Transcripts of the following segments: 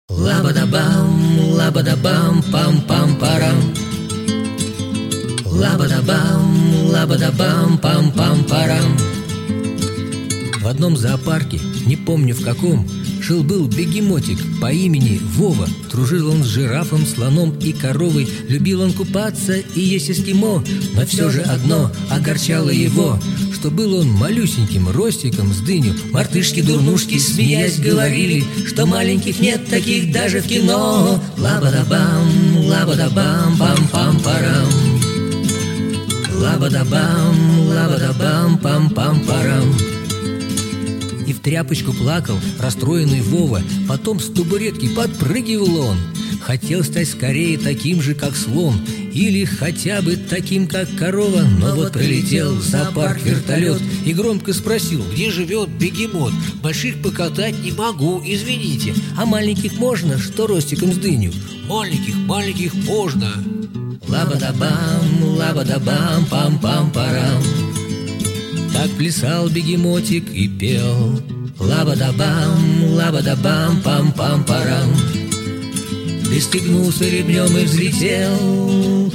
Лабадабам, лабадабам, пам-пам-парам. Лабадабам, лабадабам, пам-пам-парам. В одном зоопарке, не помню в каком, жил-был бегемотик по имени Вова. Дружил он с жирафом, слоном и коровой. Любил он купаться и есть эскимо. Но все же одно огорчало его, что был он малюсеньким ростиком с дыню. Мартышки-дурнушки, смеясь, говорили, что маленьких нет таких даже в кино. Лабадабам, лабадабам, пам-пам-парам. Лабадабам, лабадабам, пам-пам-парам. И в тряпочку плакал расстроенный Вова. Потом с табуретки подпрыгивал он. Хотел стать скорее таким же, как слон, или хотя бы таким, как корова. Но вот прилетел в зоопарк вертолет и громко спросил: где живет бегемот? Больших покатать не могу, извините. а маленьких можно, что ростиком с дыню? Маленьких можно. Лабадабам, лабадабам, пам-пам-парам. Так плясал бегемотик и пел. Лабадабам, лабадабам, пам-пам-парам. Пристегнулся ремнем и взлетел.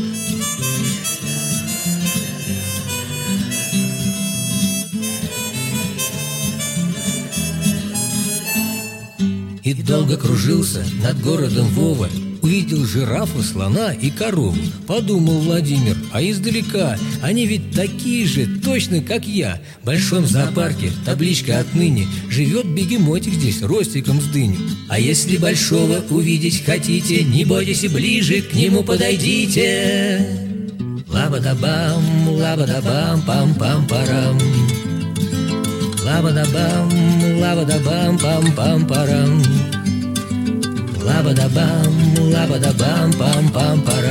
И долго кружился над городом Вова. Увидел жирафа, слона и корову. Подумал Владимир, а издалека они ведь такие же, точно как я. В большом зоопарке табличка отныне: живет бегемотик здесь ростиком с дыню. А если большого увидеть хотите, не бойтесь и ближе к нему подойдите. Лабадабам, лабадабам, пам-пам-парам. Лабадабам, лабадабам, пам-пам-парам. Лабадабам, лабадабам, пам-пам-парам.